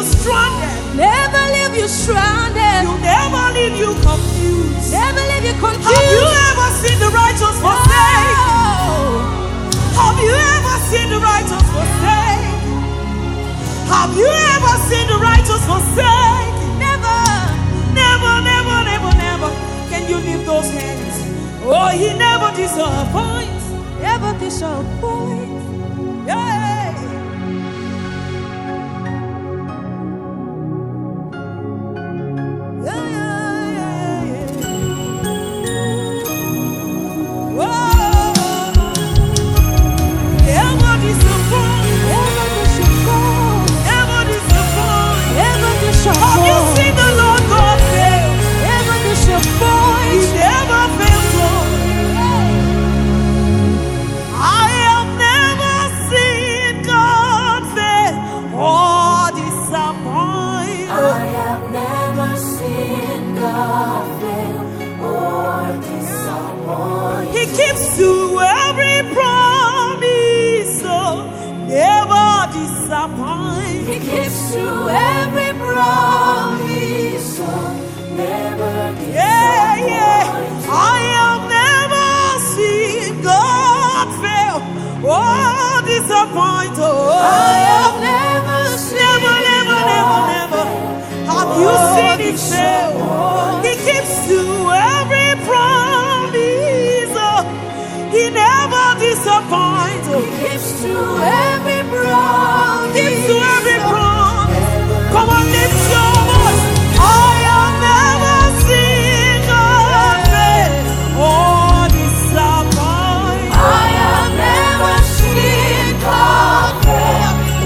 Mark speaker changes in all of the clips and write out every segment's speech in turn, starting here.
Speaker 1: stranded.
Speaker 2: Never leave you stranded.
Speaker 1: You never leave you confused.
Speaker 2: Never leave you confused.
Speaker 1: Have you ever seen the righteous forsaken? Have you ever seen the righteous forsaken? Have you ever seen the righteous forsaken?
Speaker 2: Never.
Speaker 1: Never, never, never, never. Can you lift those hands? Oh, he never disappoints.
Speaker 2: Never disappoints.
Speaker 1: Yeah. He keeps to every promise, so never disappoint.
Speaker 2: He keeps to every promise, so never disappoint.
Speaker 1: Yeah, yeah. I have never seen God fail or disappoint. Oh,
Speaker 2: I have never seen
Speaker 1: never, never, never. Have you seen Him fail? He keeps to every promise. He never disappoints.
Speaker 2: He keeps to every promise.
Speaker 1: Keeps to every promise. Come on, lift your voice. I have never seen God fail or disappoint.
Speaker 2: I have never seen God fail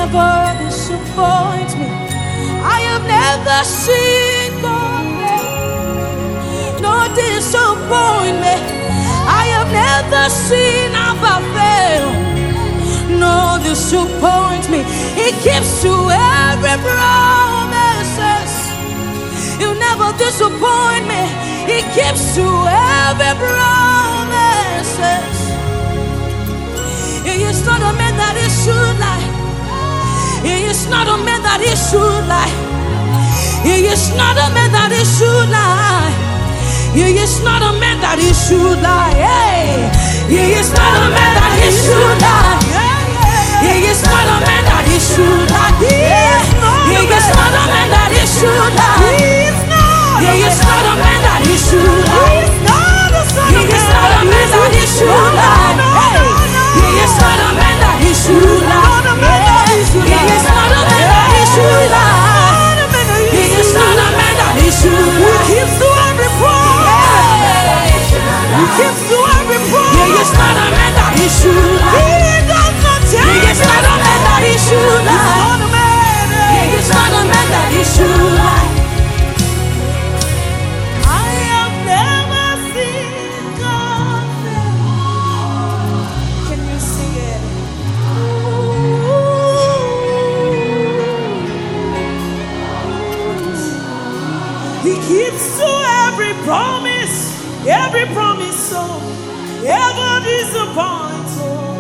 Speaker 1: never disappoint me. I have never seen God fail. No disappointment. I have never seen Abba fail. No disappointment. He keeps to every promises. He'll never disappoint me. He keeps to every promises. He is not a man that he should lie. He is not a man that he should lie. He is not a man that he should lie. He is not a man that he should lie. Hey. He is not a man that he should lie. He is not a man that he should lie. He is not a man that he should lie. He is not a man that he should lie. He is not a man that he should lie. He is not a man that he should lie. He is not a man that he should lie. He is not a man that he should lie. He keeps to every promise. He keeps to every promise. He is not a man that he should lie. He does not change. He is not a man that he should lie. He is not a man that he should lie. I have never seen God fail. Can you sing it? He keeps to every promise so ever disappoints.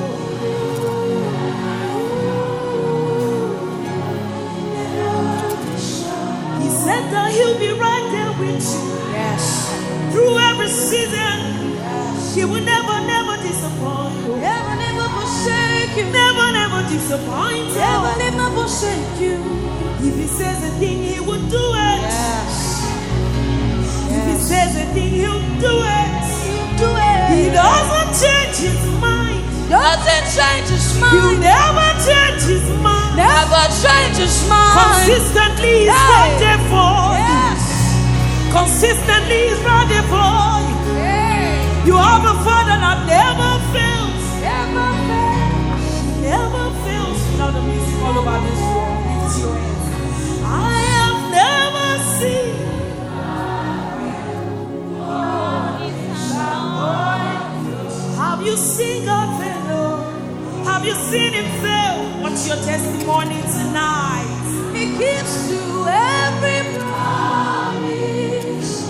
Speaker 1: He said that he'll be right there with you. Yes. Through every season. Yes. He will never disappoint you. Never forsake you. Never disappoint you. Never forsake you. If he says a thing, he will do it. Yes. If he says a thing, he'll do it. He'll do it. He doesn't change his mind. Doesn't change his mind. He'll never change his mind. Never change his mind. Consistently he's right there for you. Yes. Consistently he's right there for you. Hey. You have a Father that never fails. Never fails. Never fails. Now the music all over this room. It's your hands. I have never seen. Have you seen God fail? Have you seen him fail? What's your testimony tonight? He keeps to every promise.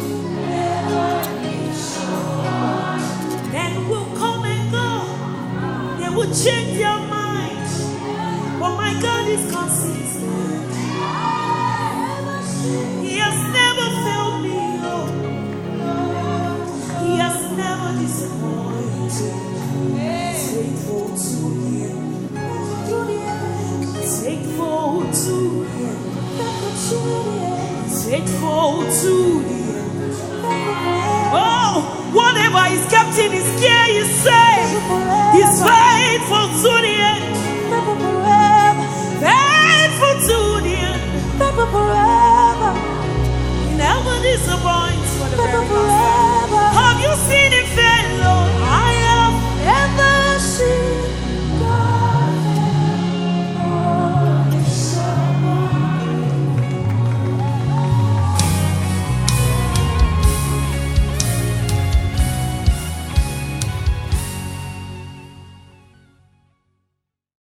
Speaker 1: Then will come and go. They will change their minds. But my God is consistent. He has never failed me. He has never disappointed. Faithful to him. Faithful to him. Faithful to him. Oh, whatever is kept in his care, he said.